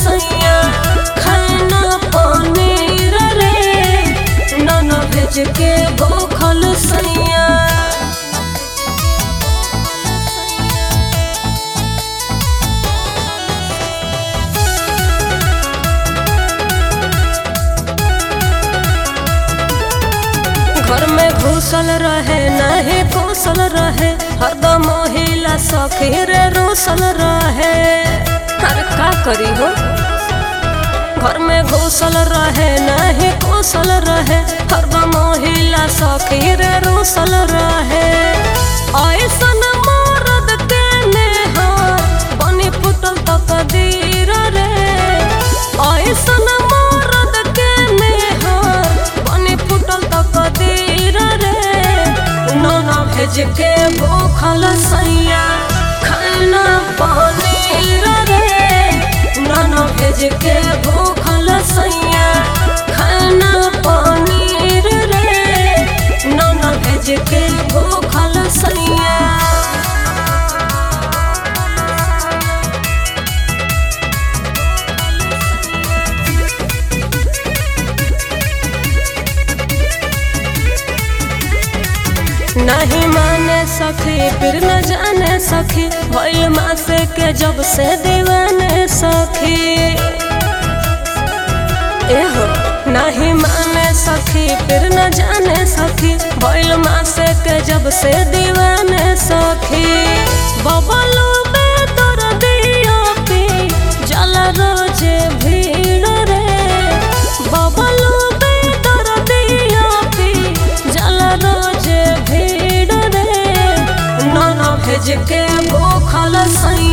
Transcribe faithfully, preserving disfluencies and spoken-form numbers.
सैया खाना पनीर रे नन भेज के भूखल सैया। घर में घुसल रहे नहीं घुसल रहे हरदम महिला सखी रे रोसल रहे। अरे का करी हो घर में घुसल रहे नहीं घुसल रहे हरदम महिला सखी रे रोसल रहे। ऐसन मरद के नेहा बनी फुटल तकदीर रे ऐसन मरद के नेहा बनी फुटल तकदीर भेज के भूखल सैया खाना पनीर रे नन भेज के भूखल सैया खाना पनीर रे नन भेज के भूखल सैया। नहीं माने सखी फिर न जाने सखी भइल मासे के जब से दीवाने सखी। एहो नहीं माने सखी फिर न जाने सखी भइल मासे के जब से दीवाने सखी। बबलू में तोर दिया पी जल रोजे भीड़ रे बबलू में तोर दिया पी जल रोजे भेज के भूखल सैया।